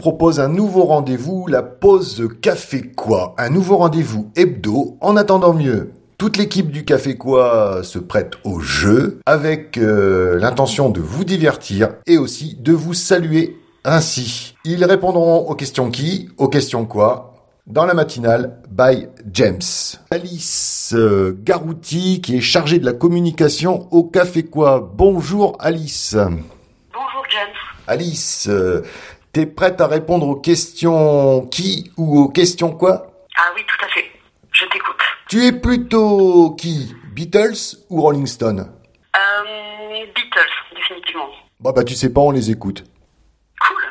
propose un nouveau rendez-vous, la pause Café Quoi. Un nouveau rendez-vous hebdo, en attendant mieux. Toute l'équipe du Café Quoi se prête au jeu, avec l'intention de vous divertir et aussi de vous saluer ainsi. Ils répondront aux questions qui, aux questions quoi, dans la matinale by James. Alice Garouti, qui est chargée de la communication au Café Quoi. Bonjour Alice. Bonjour James. Alice, t'es prête à répondre aux questions qui ou aux questions quoi? Ah oui, tout à fait. Je t'écoute. Tu es plutôt qui? Beatles ou Rolling Stone? Beatles, définitivement. Bah tu sais pas, on les écoute. Cool.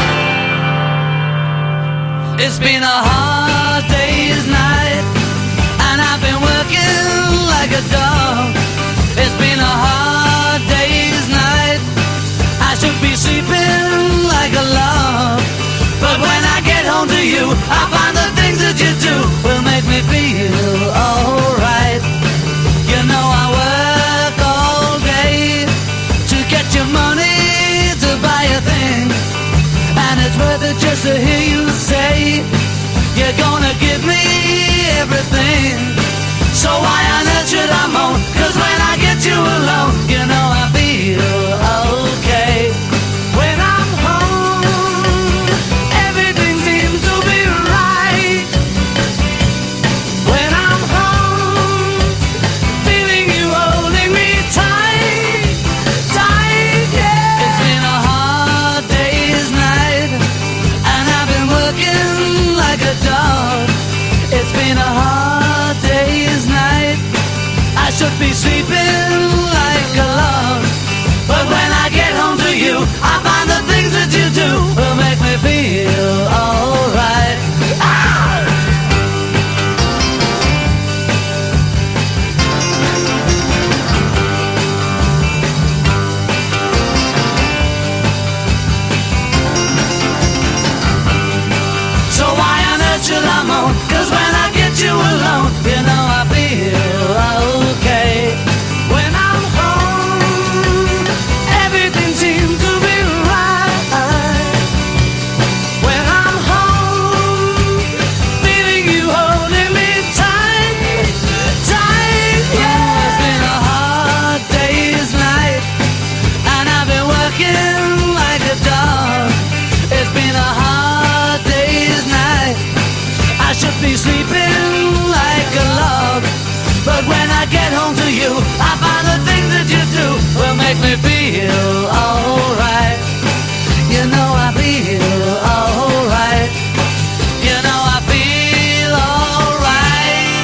It's been a hard day's night, and I've been working like a dog. It's been a hard day's night, I should be sleeping like a log. But when I get home to you, I find the things that you do will make me feel alright. You know I work all day to get your money to buy a thing, and it's worth it just to hear you say you're gonna give me everything. So why on earth should I moan? 'Cause when I get you alone, you know I feel okay. When I'm home, everything seems to be right. When I'm home, feeling you holding me tight, tight, yeah. It's been a hard day's night, and I've been working like a dog. It's been a hard day's night, I should be sleeping like a log. But when I get home to you, I find the things that you do will make me feel alright. So why on earth should I moan? 'Cause when I get you alone, you know I feel okay. When I'm home, everything seems to be right. When I'm home, feeling you holding me tight, tight, yeah. It's been a hard day's night, and I've been working like a dog. It's been a hard day's night, I should be sleeping like a log. But when I get home to you, I find the things that you do will make me feel alright. You know I feel alright. You know I feel alright.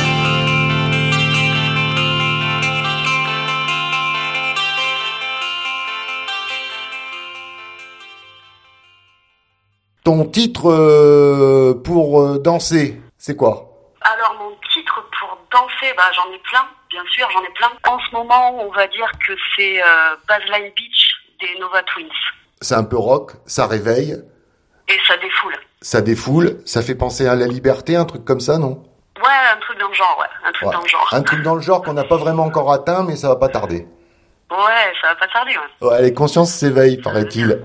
Ton titre pour danser, c'est quoi? Alors mon titre pour danser, j'en ai plein, bien sûr, j'en ai plein. En ce moment, on va dire que c'est Baseline Beach des Nova Twins. C'est un peu rock, ça réveille. Et ça défoule. Ça défoule, ça fait penser à la liberté, un truc comme ça, non? Ouais, un truc dans le genre, dans le genre. Un truc dans le genre qu'on n'a pas vraiment encore atteint, mais ça va pas tarder. Ouais, ça va pas tarder, ouais. Ouais, les consciences s'éveillent, paraît-il.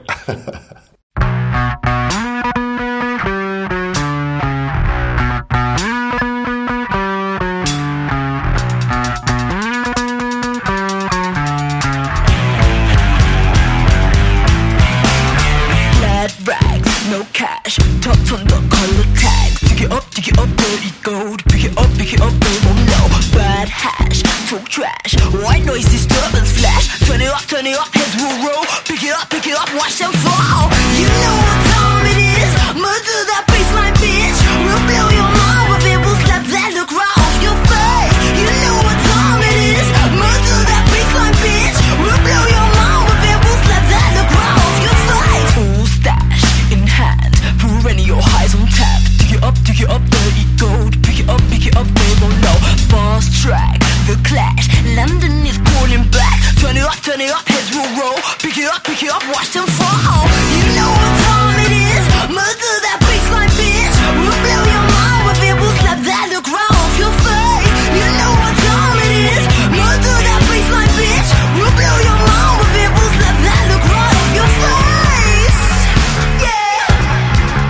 Cash, top on the color tags. Dig it up, dirty gold. Pick it up, they won't know. Bad hash, talk trash. White noise, disturbance, flash. Turn it up, heads will roll. Pick it up, watch them fall. You know what time it is. Murder that baseline, bitch. We'll blow your mind with it. We'll slap that look right off your face. You know what time it is. Murder that baseline, bitch. We'll blow your mind with it. We'll slap that look right off your face. Full stash in hand, perennial highs on tap. Dig it up, dirty gold. Pick it up, they won't know. Fast track, the clash. London is calling back. Turn it up, heads will roll. Pick it up, watch them fall. You know what time it is. Murder that baseline, bitch. We'll blow your mind with it. We'll slap that look right off your face. You know what time it is. Murder that baseline, bitch. We'll blow your mind with it. We'll slap that look right off your face. Yeah.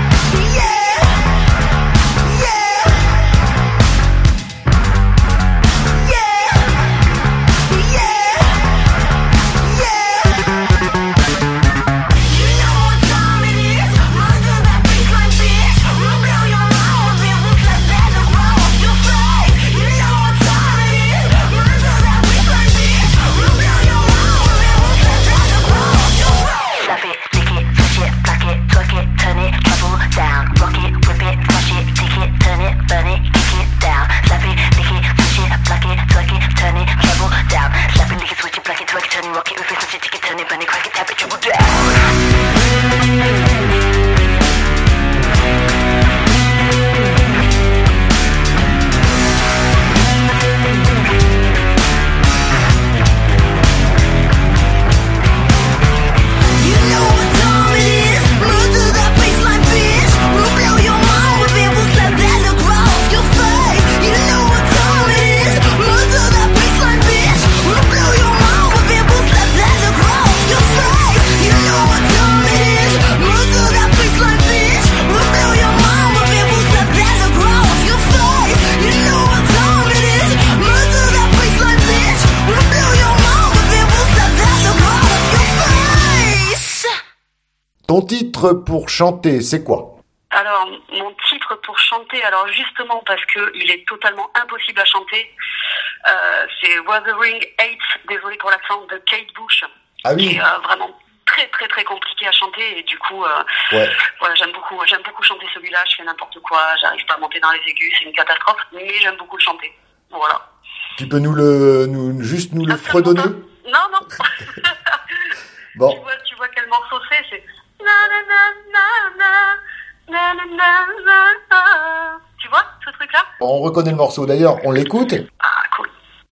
Ton titre pour chanter, c'est quoi? Alors, mon titre pour chanter, alors justement parce que il est totalement impossible à chanter, c'est Wuthering Heights, désolé pour l'accent, de Kate Bush. Ah oui. Qui est vraiment très très très compliqué à chanter et du coup, voilà, j'aime beaucoup chanter celui-là. Je fais n'importe quoi, j'arrive pas à monter dans les aigus, c'est une catastrophe, mais j'aime beaucoup le chanter. Voilà. Tu peux nous le fredonner? Non. Bon. Tu vois quel morceau c'est na na na na na na na na na. Tu vois ce truc-là? On reconnaît le morceau. D'ailleurs, on l'écoute? Ah, cool.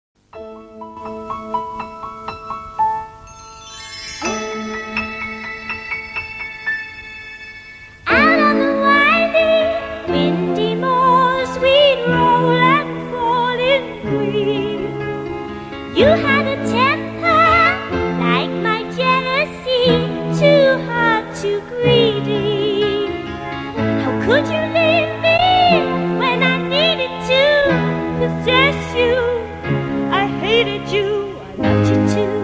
Out on the winding, windy moors, we'd roll and fall in green. You had a temper like my jealousy, too hard, too greedy. How could you leave me when I needed to possess you? I hated you, I loved you too.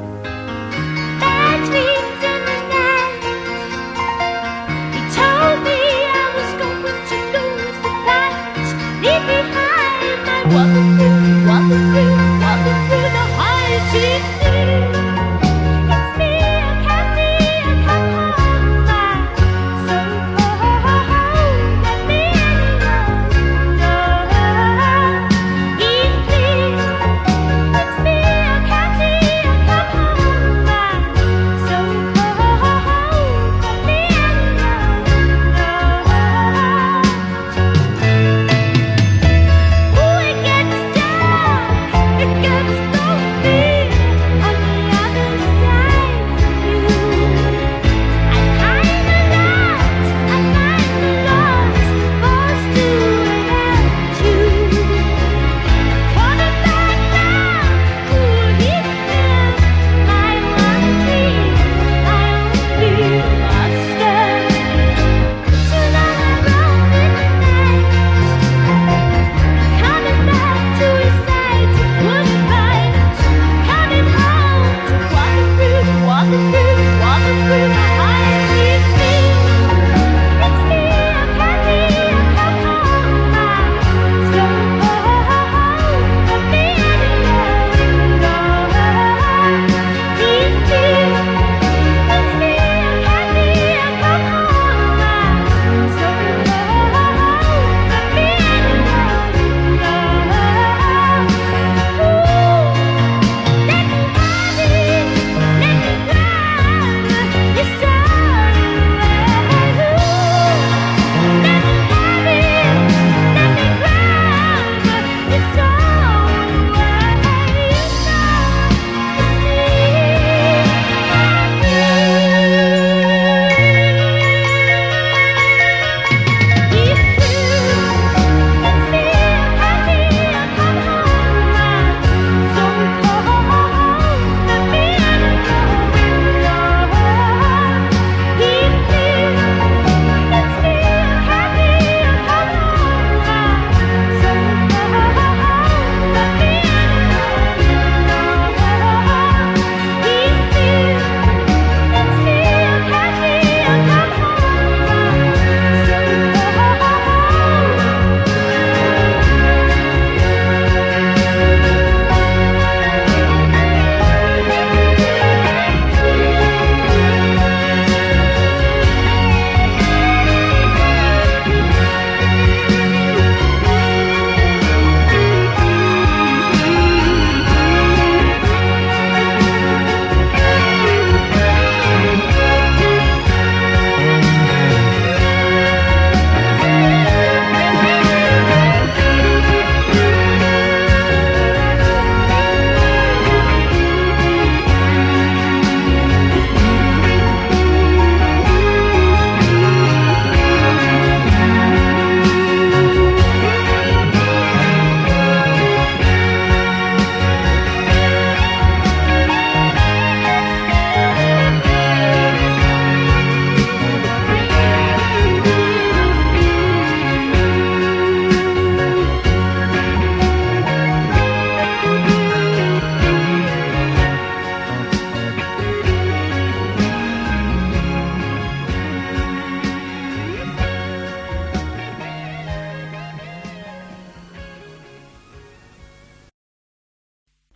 Bad dreams in the night. He told me I was going to lose the fight. Leave behind my walking through the highway.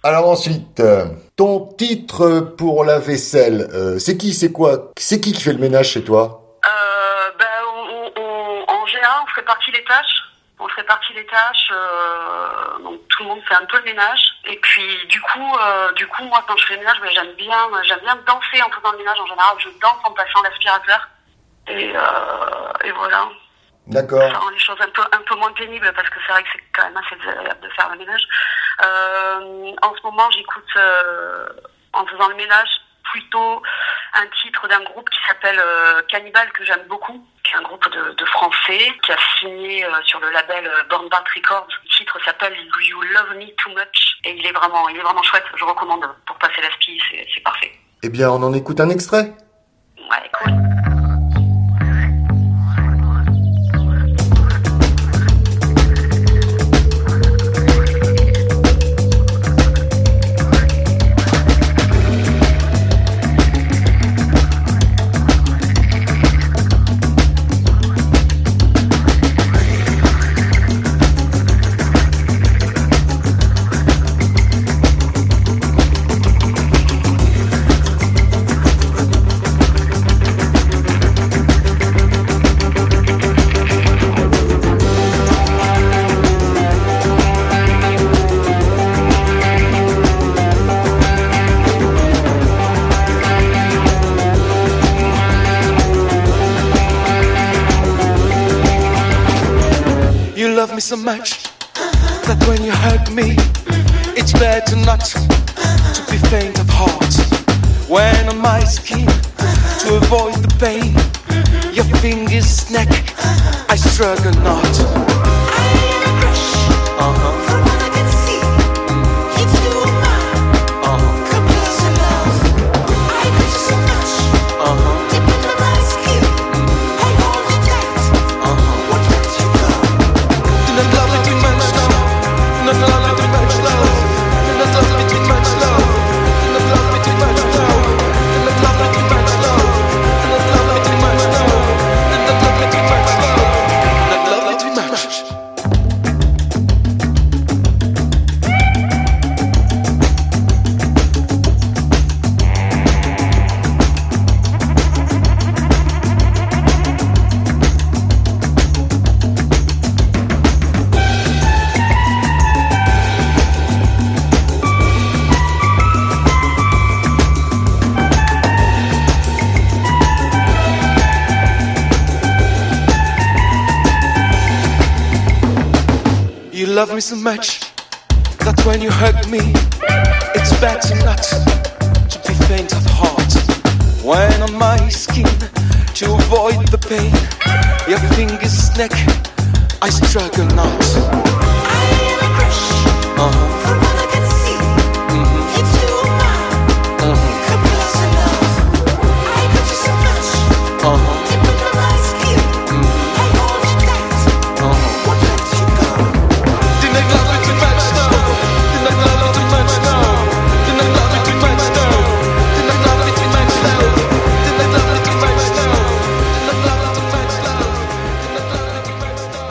Alors ensuite, ton titre pour la vaisselle, c'est qui qui fait le ménage chez toi? En général, on se répartit les tâches. Donc tout le monde fait un peu le ménage. Et puis du coup, moi quand je fais le ménage, j'aime bien danser en faisant le ménage. En général, je danse en passant l'aspirateur. Et voilà. D'accord. Ça rend les choses un peu moins pénibles parce que c'est vrai que c'est quand même assez désagréable de faire le ménage. En ce moment, j'écoute en faisant le ménage plutôt un titre d'un groupe qui s'appelle Cannibal, que j'aime beaucoup, qui est un groupe de Français qui a signé sur le label Born Bad Records. Le titre s'appelle You Love Me Too Much et il est vraiment chouette. Je recommande pour passer l'aspi, c'est parfait. Eh bien, on en écoute un extrait. Ouais, cool. Love me so much that when you hug me, it's better not to be faint of heart. When on my skin, to avoid the pain, your fingers snack, I struggle not. I am a crush, from what I can see, it's you and mine, come close and love. I miss you so much, deep into my skin, I hold you tight, what lets you go? Do not love me too much, no. Do not love me too much, no. Do not love me too much, no. Do not love me too much, no. Do not love me too much, no. Do not love me too much, no. Do not love me too much, no. Do not love me too much. You love me so much that when you hug me, it's better not to be faint of heart. When on my skin, to avoid the pain, your fingers snack, I struggle not. I am a crush, from what I can see, it's you and mine, come close and love. I got you so much, deep into my skin, I hold you tight, what lets you go? Do not love me too much, no. Do not love me too much, no. Do not love me too much, no. Do not love me too much, no. Do not love me too much, no. Do not love me too much, no. Do not love me too much, no.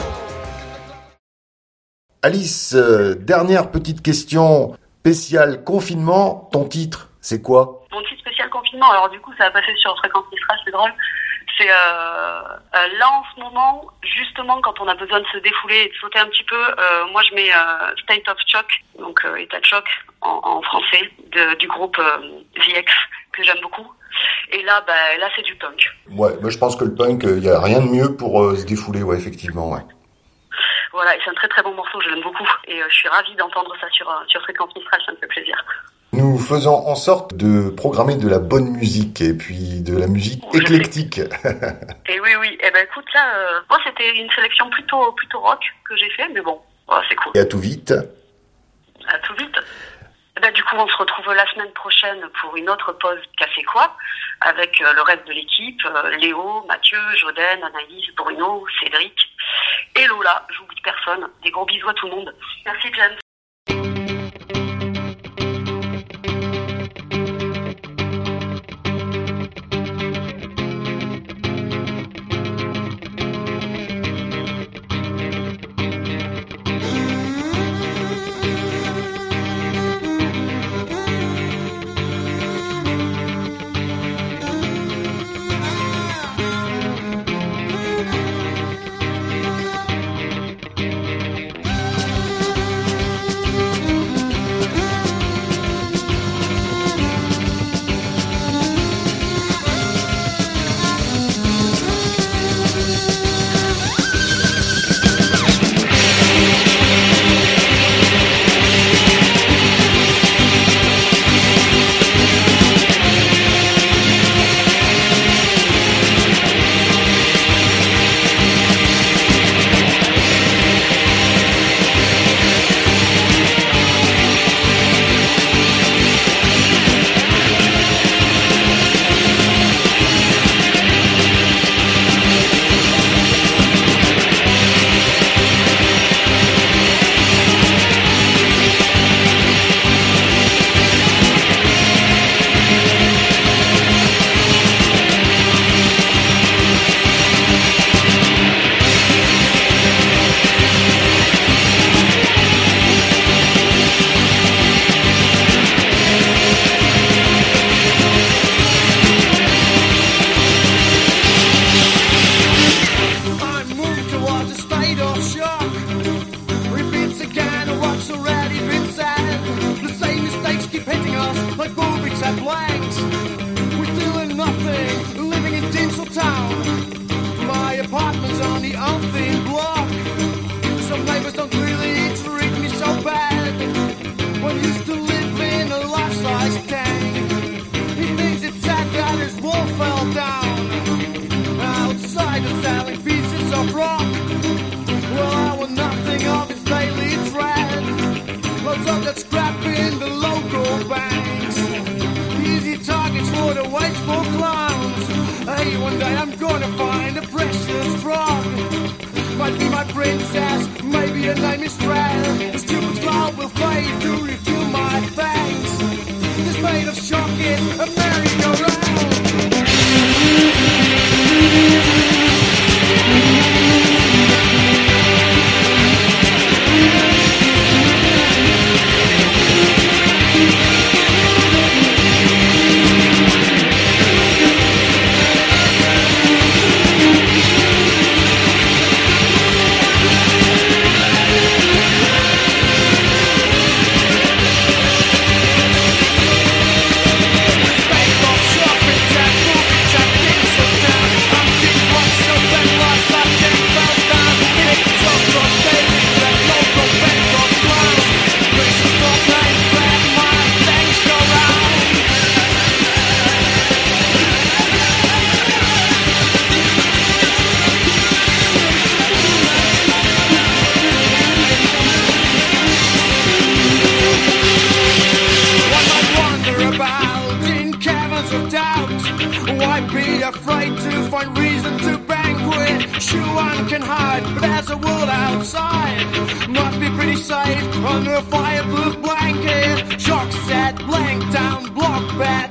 Alice, dernière petite question spéciale confinement. Ton titre, c'est quoi? Mon titre spécial confinement, alors du coup ça va passer sur Fréquence Mistral, c'est drôle. C'est là en ce moment, justement quand on a besoin de se défouler et de sauter un petit peu, moi je mets State of Shock, donc état de choc en français, du groupe The X, que j'aime beaucoup. Et là c'est du punk. Ouais, moi je pense que le punk, il y a rien de mieux pour se défouler, ouais, effectivement, ouais. Voilà, et c'est un très très bon morceau, je l'aime beaucoup. Et je suis ravie d'entendre ça sur Fréquence Mistral, ça me fait plaisir. Nous faisons en sorte de programmer de la bonne musique et puis de la musique éclectique. Et oui. Eh ben écoute, là, moi c'était une sélection plutôt rock que j'ai fait, mais bon, voilà, c'est cool. Et à tout vite. À tout vite. Eh ben, du coup, on se retrouve la semaine prochaine pour une autre pause Café Quoi, avec le reste de l'équipe, Léo, Mathieu, Joden, Anaïs, Bruno, Cédric et Lola. J'oublie personne. Des gros bisous à tout le monde. Merci James. Well, used to live in a life-size tank. He thinks it's sad that his wall fell down. Outside are selling pieces of rock. Well, I want nothing of his daily dread. Lots of that scrap in the local banks. Easy targets for the wasteful clowns. Hey, one day I'm gonna find a precious drug. Might be my princess, maybe her name is Fred. The stupid cloud will fade to refill my thanks. This made of shock is a merry-go-round. Afraid to find reason to banquet. Sure, one can hide, but there's a world outside. Must be pretty safe under a fireproof blanket. Shock set, blank down, block bed.